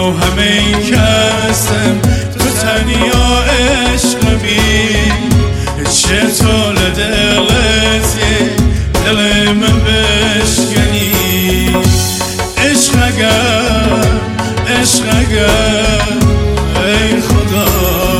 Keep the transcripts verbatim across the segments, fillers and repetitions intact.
رو همه کسم تو تنیا عشق بی چطور دلتی دل من بشکنی عشق اگر عشق اگر ای خدا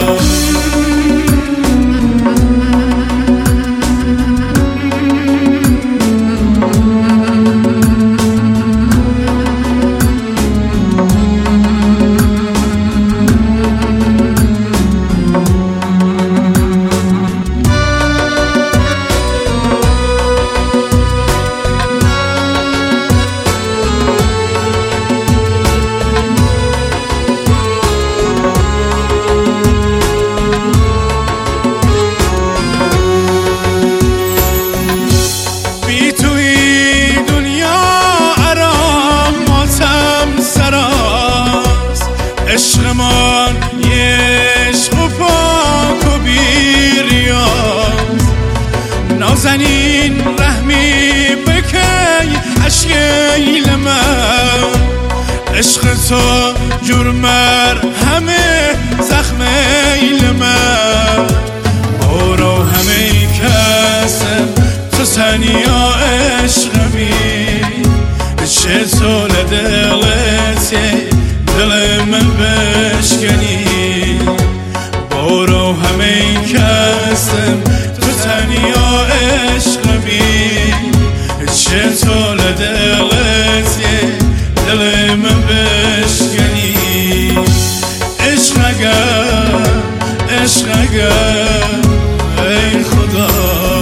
عشقمان یه عشق و پاک و بیریاز نازنین رحمی بکی عشقیل من عشق تو جرمر همه زخمیل من برو همه کسم تو تنیا عشق بی چطور دلتی دل من بشکنی برو همه کسم تو تنیا عشق بی چطور دلتی دل من بشکنی عشق اگر عشق اگر ای خدا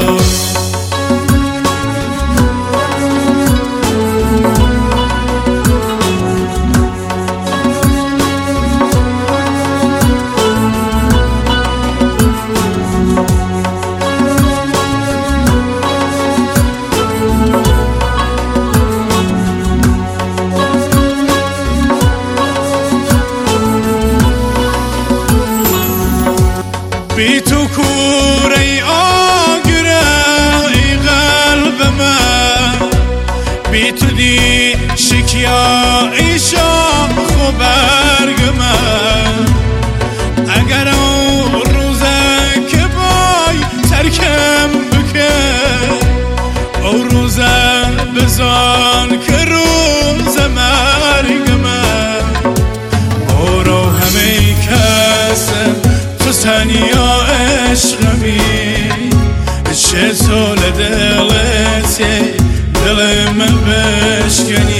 بی تو کوره ای آگره ای قلب من بی تو دی شکیا ای شاخ و برگ من اگر اون روزه که بای ترکم بکه او روزه بزان که روز مرگ من برو همه کسم تو تنیا عشق بی چطور دلتی دل من بشکنی